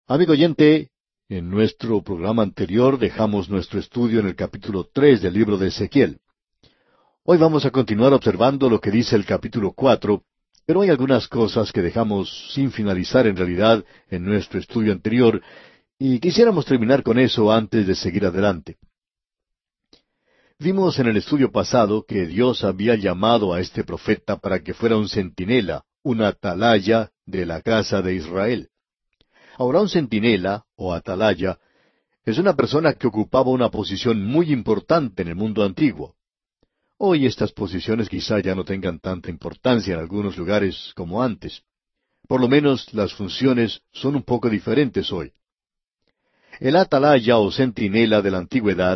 Amigo oyente, en nuestro programa anterior dejamos nuestro estudio en el capítulo 3 del libro de Ezequiel. Hoy vamos a continuar observando lo que dice el capítulo 4, pero hay algunas cosas que dejamos sin finalizar en realidad en nuestro estudio anterior, y quisiéramos terminar con eso antes de seguir adelante. Vimos en el estudio pasado que Dios había llamado a este profeta para que fuera un centinela, una atalaya de la casa de Israel. Ahora, un centinela o atalaya es una persona que ocupaba una posición muy importante en el mundo antiguo. Hoy estas posiciones quizá ya no tengan tanta importancia en algunos lugares como antes. Por lo menos las funciones son un poco diferentes hoy. El atalaya o centinela de la antigüedad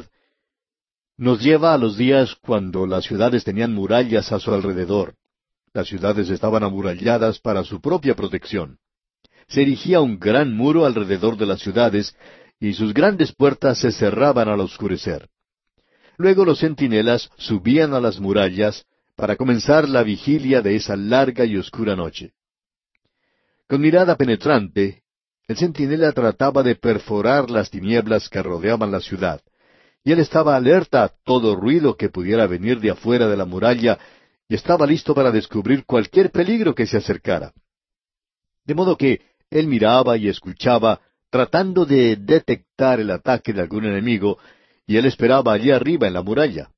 nos lleva a los días cuando las ciudades tenían murallas a su alrededor. Las ciudades estaban amuralladas para su propia protección. Se erigía un gran muro alrededor de las ciudades, y sus grandes puertas se cerraban al oscurecer. Luego los centinelas subían a las murallas para comenzar la vigilia de esa larga y oscura noche. Con mirada penetrante, el centinela trataba de perforar las tinieblas que rodeaban la ciudad, y él estaba alerta a todo ruido que pudiera venir de afuera de la muralla, y estaba listo para descubrir cualquier peligro que se acercara. De modo que él miraba y escuchaba, tratando de detectar el ataque de algún enemigo, y él esperaba allí arriba en la muralla.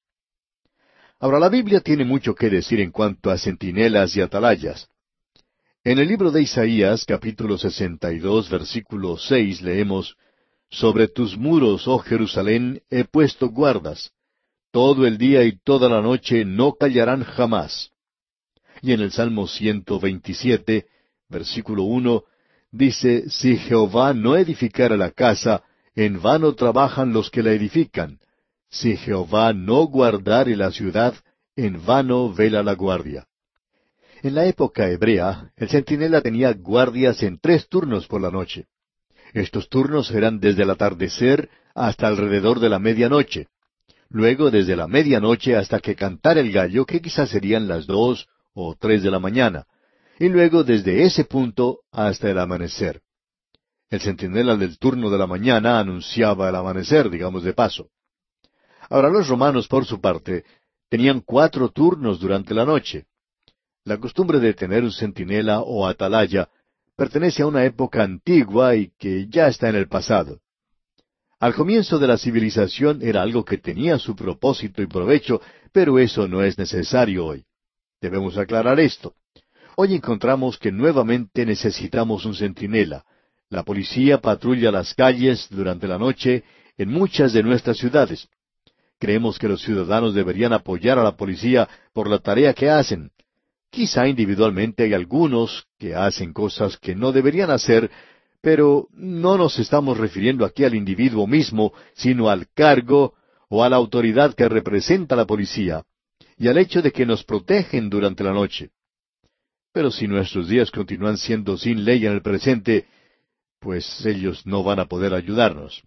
Ahora, la Biblia tiene mucho que decir en cuanto a centinelas y atalayas. En el libro de Isaías, capítulo 62, versículo 6, leemos: «Sobre tus muros, oh Jerusalén, he puesto guardas. Todo el día y toda la noche no callarán jamás». Y en el Salmo 127, versículo 1, dice: «Si Jehová no edificara la casa, en vano trabajan los que la edifican. Si Jehová no guardare la ciudad, en vano vela la guardia». En la época hebrea, el centinela tenía guardias en 3 turnos por la noche. Estos turnos eran desde el atardecer hasta alrededor de la medianoche. Luego desde la medianoche hasta que cantara el gallo, que quizás serían las 2 o 3 de la mañana. Y luego desde ese punto hasta el amanecer. El centinela del turno de la mañana anunciaba el amanecer, digamos de paso. Ahora los romanos, por su parte, tenían 4 turnos durante la noche. La costumbre de tener un centinela o atalaya pertenece a una época antigua y que ya está en el pasado. Al comienzo de la civilización era algo que tenía su propósito y provecho, pero eso no es necesario hoy. Debemos aclarar esto. Hoy encontramos que nuevamente necesitamos un centinela. La policía patrulla las calles durante la noche en muchas de nuestras ciudades. Creemos que los ciudadanos deberían apoyar a la policía por la tarea que hacen. Quizá individualmente hay algunos que hacen cosas que no deberían hacer, pero no nos estamos refiriendo aquí al individuo mismo, sino al cargo o a la autoridad que representa la policía, y al hecho de que nos protegen durante la noche. Pero si nuestros días continúan siendo sin ley en el presente, pues ellos no van a poder ayudarnos.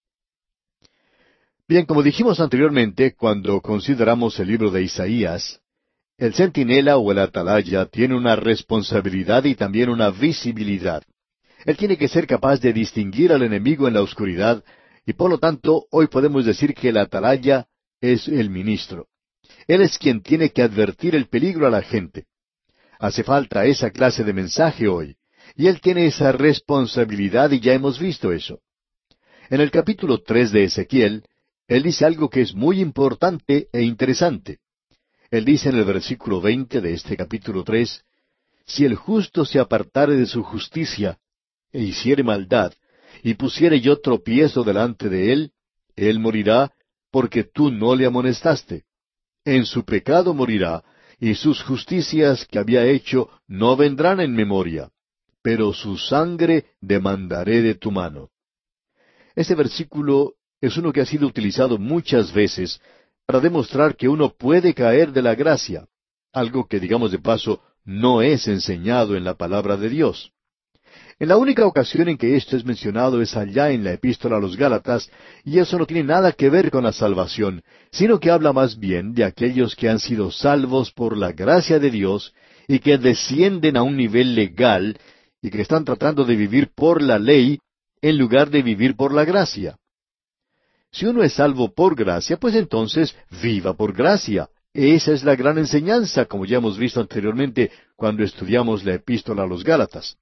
Bien, como dijimos anteriormente, cuando consideramos el libro de Isaías, el centinela o el atalaya tiene una responsabilidad y también una visibilidad. Él tiene que ser capaz de distinguir al enemigo en la oscuridad, y por lo tanto hoy podemos decir que el atalaya es el ministro. Él es quien tiene que advertir el peligro a la gente. Hace falta esa clase de mensaje hoy, y él tiene esa responsabilidad y ya hemos visto eso. En el capítulo 3 de Ezequiel, él dice algo que es muy importante e interesante. Él dice en el versículo 20 de este capítulo 3, «Si el justo se apartare de su justicia, e hiciere maldad, y pusiere yo tropiezo delante de él morirá, porque tú no le amonestaste. En su pecado morirá, y sus justicias que había hecho no vendrán en memoria, pero su sangre demandaré de tu mano». Este versículo es uno que ha sido utilizado muchas veces para demostrar que uno puede caer de la gracia, algo que, digamos de paso, no es enseñado en la palabra de Dios. En la única ocasión en que esto es mencionado es allá en la epístola a los Gálatas, y eso no tiene nada que ver con la salvación, sino que habla más bien de aquellos que han sido salvos por la gracia de Dios y que descienden a un nivel legal y que están tratando de vivir por la ley en lugar de vivir por la gracia. Si uno es salvo por gracia, pues entonces viva por gracia. Esa es la gran enseñanza, como ya hemos visto anteriormente cuando estudiamos la epístola a los Gálatas.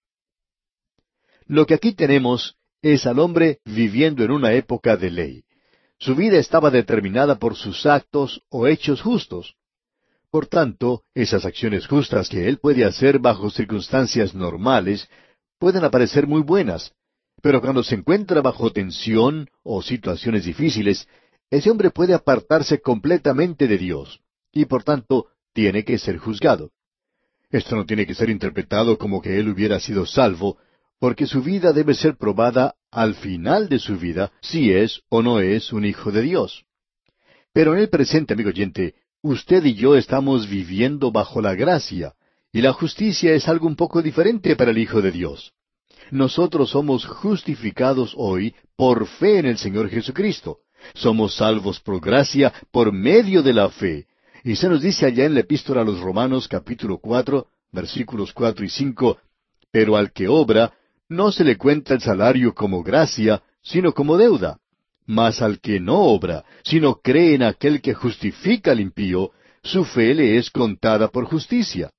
Lo que aquí tenemos es al hombre viviendo en una época de ley. Su vida estaba determinada por sus actos o hechos justos. Por tanto, esas acciones justas que él puede hacer bajo circunstancias normales pueden aparecer muy buenas, pero cuando se encuentra bajo tensión o situaciones difíciles, ese hombre puede apartarse completamente de Dios, y por tanto tiene que ser juzgado. Esto no tiene que ser interpretado como que él hubiera sido salvo, porque su vida debe ser probada al final de su vida si es o no es un hijo de Dios. Pero en el presente, amigo oyente, usted y yo estamos viviendo bajo la gracia, y la justicia es algo un poco diferente para el Hijo de Dios. Nosotros somos justificados hoy por fe en el Señor Jesucristo. Somos salvos por gracia por medio de la fe. Y se nos dice allá en la epístola a los Romanos capítulo 4, versículos 4 y 5, pero al que obra, no se le cuenta el salario como gracia, sino como deuda. Mas al que no obra, sino cree en aquel que justifica al impío, su fe le es contada por justicia.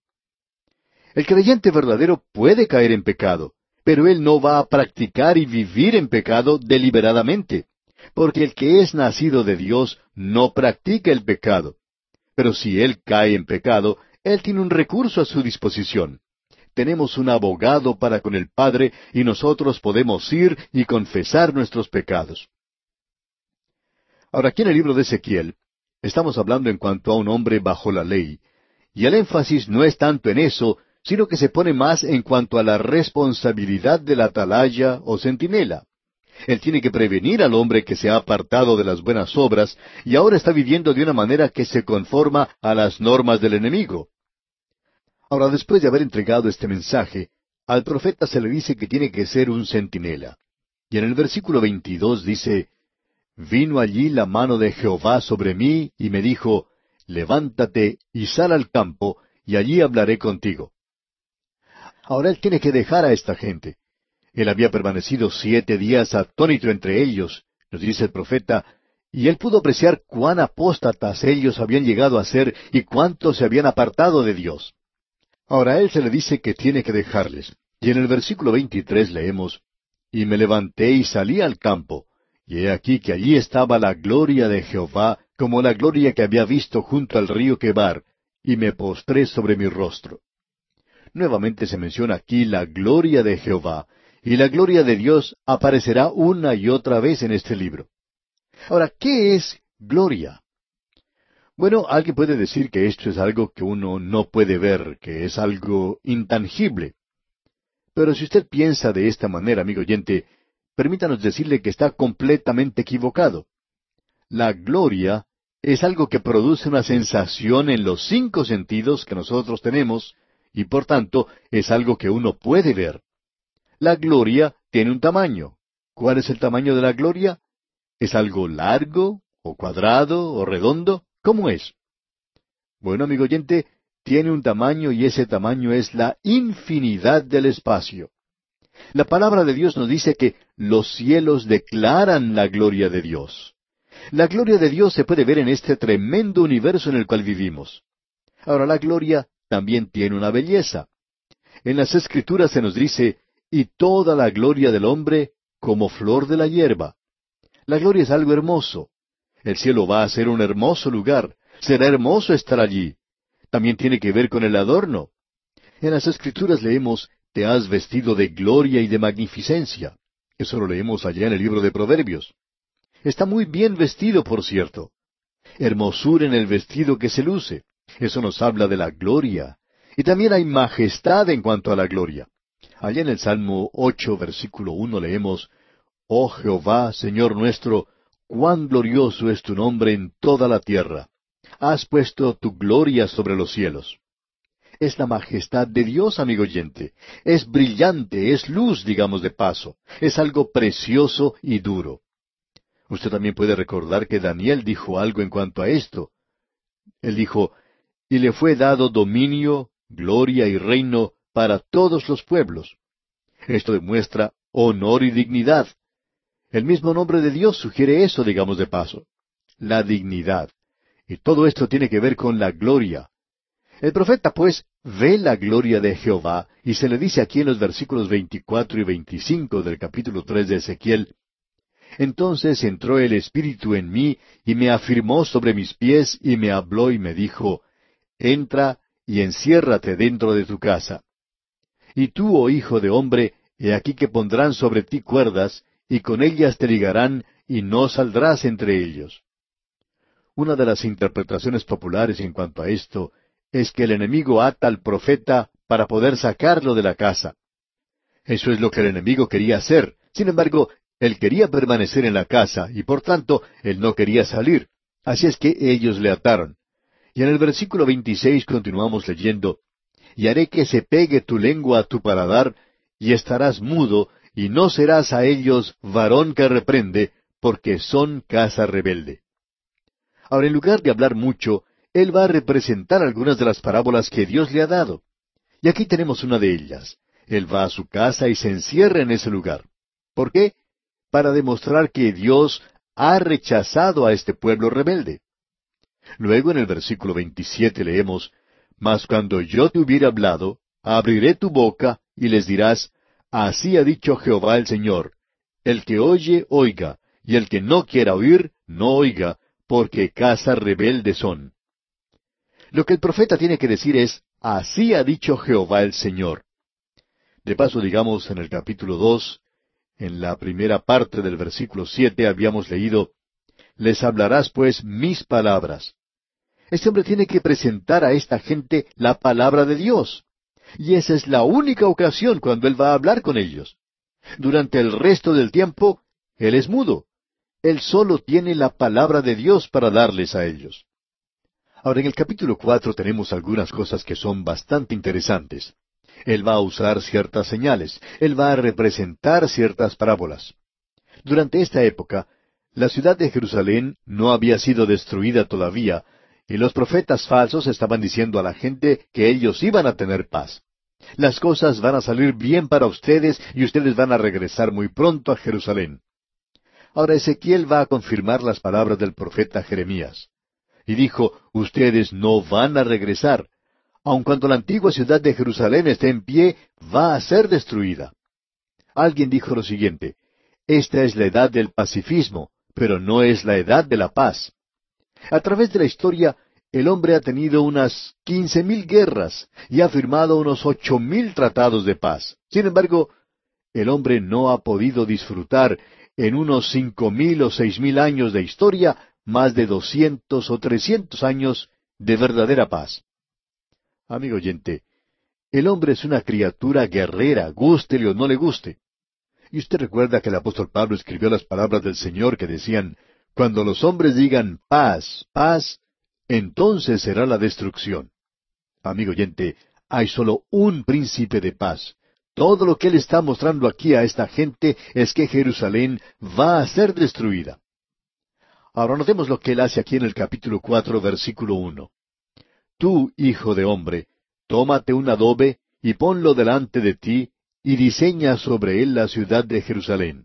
El creyente verdadero puede caer en pecado, pero él no va a practicar y vivir en pecado deliberadamente, porque el que es nacido de Dios no practica el pecado. Pero si él cae en pecado, él tiene un recurso a su disposición. Tenemos un abogado para con el Padre y nosotros podemos ir y confesar nuestros pecados. Ahora, aquí en el libro de Ezequiel, estamos hablando en cuanto a un hombre bajo la ley, y el énfasis no es tanto en eso, sino que se pone más en cuanto a la responsabilidad del atalaya o centinela. Él tiene que prevenir al hombre que se ha apartado de las buenas obras y ahora está viviendo de una manera que se conforma a las normas del enemigo. Ahora, después de haber entregado este mensaje, al profeta se le dice que tiene que ser un centinela. Y en el versículo 22 dice, «Vino allí la mano de Jehová sobre mí, y me dijo, levántate y sal al campo, y allí hablaré contigo». Ahora él tiene que dejar a esta gente. Él había permanecido 7 días atónito entre ellos, nos dice el profeta, y él pudo apreciar cuán apóstatas ellos habían llegado a ser y cuánto se habían apartado de Dios. Ahora a él se le dice que tiene que dejarles. Y en el versículo 23 leemos, «Y me levanté y salí al campo, y he aquí que allí estaba la gloria de Jehová, como la gloria que había visto junto al río Quebar, y me postré sobre mi rostro». Nuevamente se menciona aquí la gloria de Jehová, y la gloria de Dios aparecerá una y otra vez en este libro. Ahora, ¿qué es gloria? Bueno, alguien puede decir que esto es algo que uno no puede ver, que es algo intangible. Pero si usted piensa de esta manera, amigo oyente, permítanos decirle que está completamente equivocado. La gloria es algo que produce una sensación en los 5 sentidos que nosotros tenemos, y por tanto es algo que uno puede ver. La gloria tiene un tamaño. ¿Cuál es el tamaño de la gloria? ¿Es algo largo, o cuadrado, o redondo? ¿Cómo es? Bueno, amigo oyente, tiene un tamaño y ese tamaño es la infinidad del espacio. La palabra de Dios nos dice que los cielos declaran la gloria de Dios. La gloria de Dios se puede ver en este tremendo universo en el cual vivimos. Ahora, la gloria también tiene una belleza. En las Escrituras se nos dice, «Y toda la gloria del hombre como flor de la hierba». La gloria es algo hermoso. El cielo va a ser un hermoso lugar. Será hermoso estar allí. También tiene que ver con el adorno. En las Escrituras leemos, «Te has vestido de gloria y de magnificencia». Eso lo leemos allá en el libro de Proverbios. Está muy bien vestido, por cierto. Hermosura en el vestido que se luce. Eso nos habla de la gloria. Y también hay majestad en cuanto a la gloria. Allá en el Salmo 8, versículo 1 leemos, «Oh Jehová, Señor nuestro, cuán glorioso es tu nombre en toda la tierra. Has puesto tu gloria sobre los cielos». Es la majestad de Dios, amigo oyente. Es brillante, es luz, digamos de paso. Es algo precioso y duro. Usted también puede recordar que Daniel dijo algo en cuanto a esto. Él dijo, «Y le fue dado dominio, gloria y reino para todos los pueblos». Esto demuestra honor y dignidad. El mismo nombre de Dios sugiere eso, digamos de paso. La dignidad. Y todo esto tiene que ver con la gloria. El profeta, pues, ve la gloria de Jehová, y se le dice aquí en los versículos 24 y 25 del capítulo 3 de Ezequiel: Entonces entró el Espíritu en mí, y me afirmó sobre mis pies, y me habló y me dijo: Entra y enciérrate dentro de tu casa. Y tú, oh hijo de hombre, he aquí que pondrán sobre ti cuerdas, y con ellas te ligarán, y no saldrás entre ellos. Una de las interpretaciones populares en cuanto a esto es que el enemigo ata al profeta para poder sacarlo de la casa. Eso es lo que el enemigo quería hacer. Sin embargo, él quería permanecer en la casa, y por tanto, él no quería salir. Así es que ellos le ataron. Y en el versículo 26 continuamos leyendo: Y haré que se pegue tu lengua a tu paladar, y estarás mudo, y no serás a ellos varón que reprende, porque son casa rebelde. Ahora, en lugar de hablar mucho, él va a representar algunas de las parábolas que Dios le ha dado. Y aquí tenemos una de ellas. Él va a su casa y se encierra en ese lugar. ¿Por qué? Para demostrar que Dios ha rechazado a este pueblo rebelde. Luego en el versículo 27 leemos: Mas cuando yo te hubiere hablado, abriré tu boca, y les dirás: Así ha dicho Jehová el Señor. El que oye, oiga, y el que no quiera oír, no oiga, porque casa rebelde son. Lo que el profeta tiene que decir es: Así ha dicho Jehová el Señor. De paso, digamos, en el capítulo 2, en la primera parte del versículo 7, habíamos leído: Les hablarás pues mis palabras. Este hombre tiene que presentar a esta gente la palabra de Dios. Y esa es la única ocasión cuando él va a hablar con ellos. Durante el resto del tiempo, él es mudo. Él solo tiene la palabra de Dios para darles a ellos. Ahora, en el capítulo 4 tenemos algunas cosas que son bastante interesantes. Él va a usar ciertas señales. Él va a representar ciertas parábolas. Durante esta época, la ciudad de Jerusalén no había sido destruida todavía, y los profetas falsos estaban diciendo a la gente que ellos iban a tener paz. Las cosas van a salir bien para ustedes y ustedes van a regresar muy pronto a Jerusalén. Ahora Ezequiel va a confirmar las palabras del profeta Jeremías. Y dijo: Ustedes no van a regresar. Aun cuando la antigua ciudad de Jerusalén esté en pie, va a ser destruida. Alguien dijo lo siguiente: Esta es la edad del pacifismo, pero no es la edad de la paz. A través de la historia, el hombre ha tenido unas 15,000 guerras y ha firmado unos 8,000 tratados de paz. Sin embargo, el hombre no ha podido disfrutar en unos 5,000 o 6,000 años de historia más de 200 o 300 años de verdadera paz. Amigo oyente, el hombre es una criatura guerrera, gústele o no le guste. Y usted recuerda que el apóstol Pablo escribió las palabras del Señor que decían: Cuando los hombres digan paz, paz, entonces será la destrucción. Amigo oyente, hay solo un príncipe de paz. Todo lo que él está mostrando aquí a esta gente es que Jerusalén va a ser destruida. Ahora notemos lo que él hace aquí en el capítulo 4, versículo 1. Tú, hijo de hombre, tómate un adobe y ponlo delante de ti, y diseña sobre él la ciudad de Jerusalén.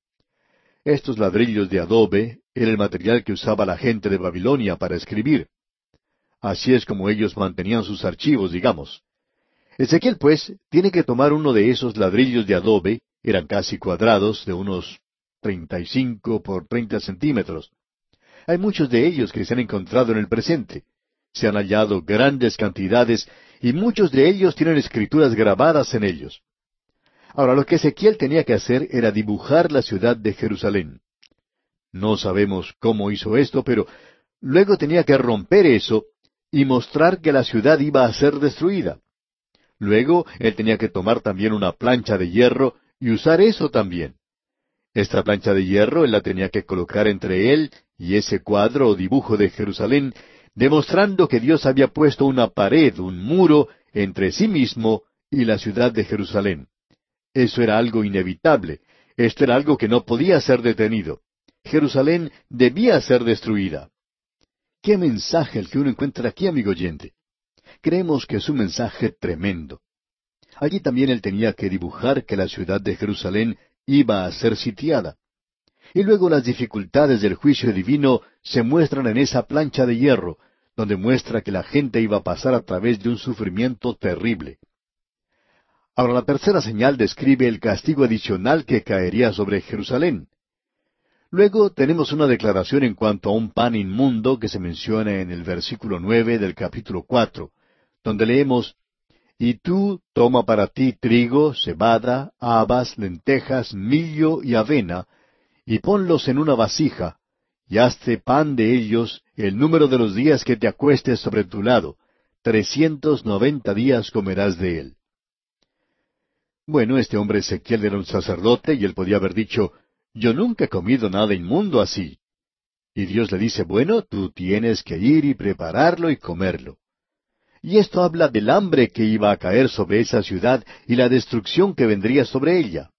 Estos ladrillos de adobe era el material que usaba la gente de Babilonia para escribir. Así es como ellos mantenían sus archivos, digamos. Ezequiel, pues, tiene que tomar uno de esos ladrillos de adobe, eran casi cuadrados, de unos 35 por 30 centímetros. Hay muchos de ellos que se han encontrado en el presente. Se han hallado grandes cantidades, y muchos de ellos tienen escrituras grabadas en ellos. Ahora, lo que Ezequiel tenía que hacer era dibujar la ciudad de Jerusalén. No sabemos cómo hizo esto, pero luego tenía que romper eso y mostrar que la ciudad iba a ser destruida. Luego, él tenía que tomar también una plancha de hierro y usar eso también. Esta plancha de hierro él la tenía que colocar entre él y ese cuadro o dibujo de Jerusalén, demostrando que Dios había puesto una pared, un muro, entre sí mismo y la ciudad de Jerusalén. Eso era algo inevitable. Esto era algo que no podía ser detenido. Jerusalén debía ser destruida. ¿Qué mensaje el que uno encuentra aquí, amigo oyente? Creemos que es un mensaje tremendo. Allí también él tenía que dibujar que la ciudad de Jerusalén iba a ser sitiada. Y luego las dificultades del juicio divino se muestran en esa plancha de hierro, donde muestra que la gente iba a pasar a través de un sufrimiento terrible. Ahora la tercera señal describe el castigo adicional que caería sobre Jerusalén. Luego tenemos una declaración en cuanto a un pan inmundo que se menciona en el versículo 9 del capítulo 4, donde leemos: Y tú toma para ti trigo, cebada, habas, lentejas, millo y avena, y ponlos en una vasija, y hazte pan de ellos el número de los días que te acuestes sobre tu lado. 390 días comerás de él. Bueno, este hombre Ezequiel era un sacerdote y él podía haber dicho: yo nunca he comido nada inmundo así. Y Dios le dice: bueno, tú tienes que ir y prepararlo y comerlo. Y esto habla del hambre que iba a caer sobre esa ciudad y la destrucción que vendría sobre ella.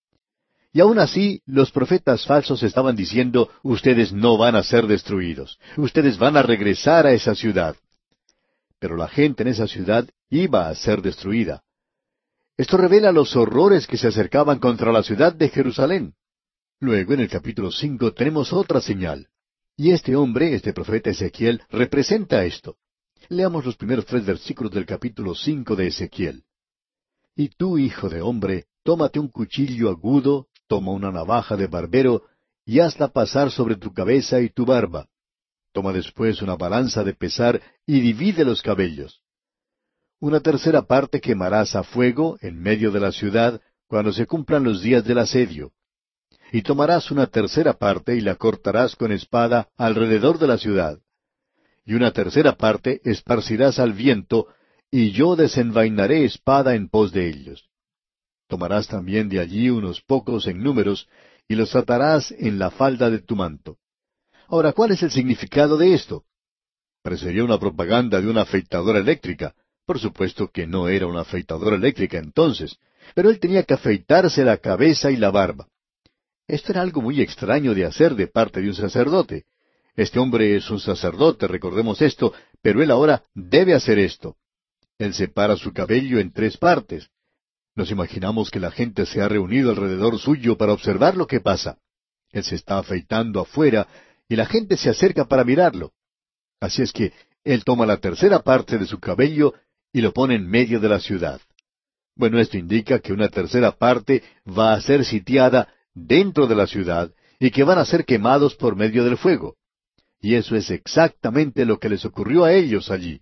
Y aún así, los profetas falsos estaban diciendo: ustedes no van a ser destruidos, ustedes van a regresar a esa ciudad. Pero la gente en esa ciudad iba a ser destruida. Esto revela los horrores que se acercaban contra la ciudad de Jerusalén. Luego, en el capítulo 5, tenemos otra señal. Y este hombre, este profeta Ezequiel, representa esto. Leamos los primeros 3 versículos del capítulo 5 de Ezequiel. Y tú, hijo de hombre, tómate un cuchillo agudo, toma una navaja de barbero, y hazla pasar sobre tu cabeza y tu barba. Toma después una balanza de pesar, y divide los cabellos. Una tercera parte quemarás a fuego en medio de la ciudad, cuando se cumplan los días del asedio. Y tomarás una tercera parte y la cortarás con espada alrededor de la ciudad. Y una tercera parte esparcirás al viento, y yo desenvainaré espada en pos de ellos. Tomarás también de allí unos pocos en números, y los atarás en la falda de tu manto. Ahora, ¿cuál es el significado de esto? Parecería una propaganda de una afeitadora eléctrica. Por supuesto que no era una afeitadora eléctrica entonces, pero él tenía que afeitarse la cabeza y la barba. Esto era algo muy extraño de hacer de parte de un sacerdote. Este hombre es un sacerdote, recordemos esto, pero él ahora debe hacer esto. Él separa su cabello en 3 partes. Nos imaginamos que la gente se ha reunido alrededor suyo para observar lo que pasa. Él se está afeitando afuera y la gente se acerca para mirarlo. Así es que él toma la tercera parte de su cabello y lo pone en medio de la ciudad. Bueno, esto indica que una tercera parte va a ser sitiada dentro de la ciudad y que van a ser quemados por medio del fuego. Y eso es exactamente lo que les ocurrió a ellos allí.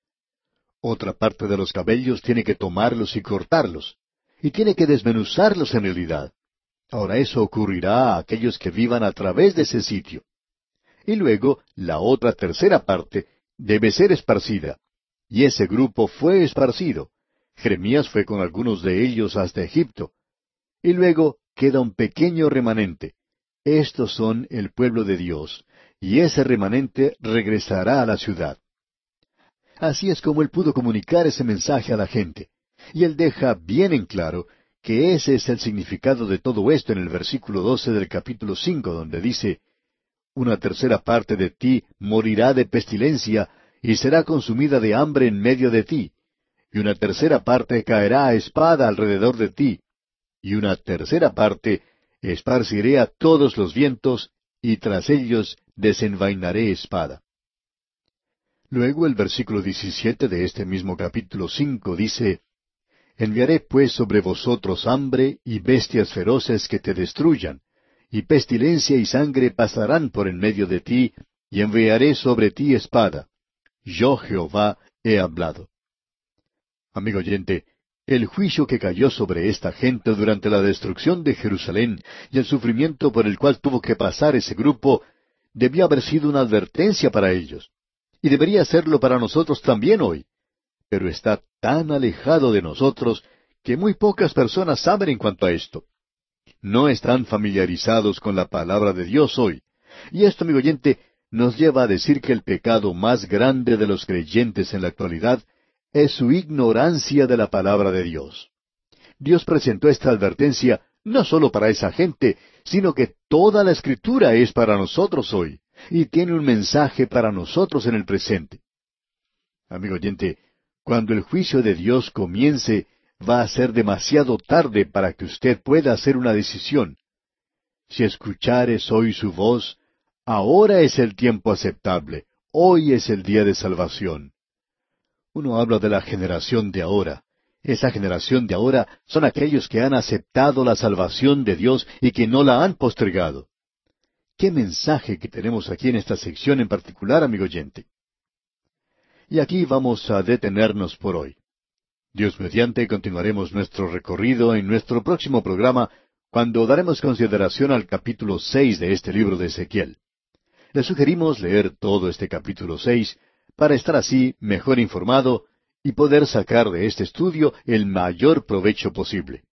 Otra parte de los cabellos tiene que tomarlos y cortarlos, y tiene que desmenuzarlos en realidad. Ahora eso ocurrirá a aquellos que vivan a través de ese sitio. Y luego, la otra tercera parte debe ser esparcida. Y ese grupo fue esparcido. Jeremías fue con algunos de ellos hasta Egipto. Y luego queda un pequeño remanente. Estos son el pueblo de Dios, y ese remanente regresará a la ciudad. Así es como él pudo comunicar ese mensaje a la gente. Y él deja bien en claro que ese es el significado de todo esto en el versículo 12 del capítulo 5, donde dice: una tercera parte de ti morirá de pestilencia, y será consumida de hambre en medio de ti, y una tercera parte caerá a espada alrededor de ti, y una tercera parte esparciré a todos los vientos, y tras ellos desenvainaré espada. Luego el versículo 17 de este mismo capítulo 5 dice: enviaré pues sobre vosotros hambre y bestias feroces que te destruyan, y pestilencia y sangre pasarán por en medio de ti, y enviaré sobre ti espada. Yo Jehová he hablado. Amigo oyente, el juicio que cayó sobre esta gente durante la destrucción de Jerusalén y el sufrimiento por el cual tuvo que pasar ese grupo, debió haber sido una advertencia para ellos. Y debería serlo para nosotros también hoy. Pero está tan alejado de nosotros que muy pocas personas saben en cuanto a esto. No están familiarizados con la palabra de Dios hoy. Y esto, amigo oyente, nos lleva a decir que el pecado más grande de los creyentes en la actualidad es su ignorancia de la palabra de Dios. Dios presentó esta advertencia no solo para esa gente, sino que toda la Escritura es para nosotros hoy, y tiene un mensaje para nosotros en el presente. Amigo oyente, cuando el juicio de Dios comience, va a ser demasiado tarde para que usted pueda hacer una decisión. Si escuchares hoy su voz, ahora es el tiempo aceptable, hoy es el día de salvación. Uno habla de la generación de ahora. Esa generación de ahora son aquellos que han aceptado la salvación de Dios y que no la han postergado. ¿Qué mensaje que tenemos aquí en esta sección en particular, amigo oyente? Y aquí vamos a detenernos por hoy. Dios mediante continuaremos nuestro recorrido en nuestro próximo programa, cuando daremos consideración al capítulo 6 de este libro de Ezequiel. Le sugerimos leer todo este capítulo 6 para estar así mejor informado y poder sacar de este estudio el mayor provecho posible.